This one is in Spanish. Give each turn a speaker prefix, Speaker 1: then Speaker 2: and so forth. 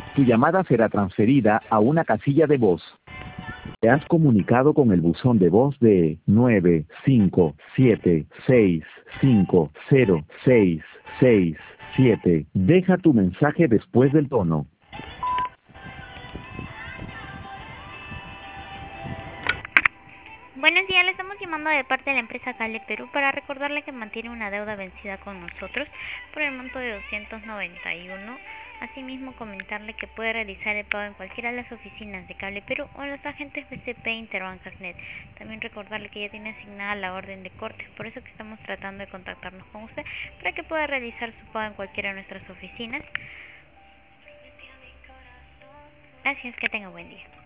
Speaker 1: Tu llamada será transferida a una casilla de voz. Te has comunicado con el buzón de voz de 957650667. Deja tu mensaje después del tono.
Speaker 2: Buenos días, le estamos llamando de parte de la empresa Cable Perú para recordarle que mantiene una deuda vencida con nosotros por el monto de 291. Asimismo, comentarle que puede realizar el pago en cualquiera de las oficinas de Cable Perú o en los agentes BCP Interbancasnet. También recordarle que ya tiene asignada la orden de cortes, por eso que estamos tratando de contactarnos con usted para que pueda realizar su pago en cualquiera de nuestras oficinas. Gracias, que tenga buen día.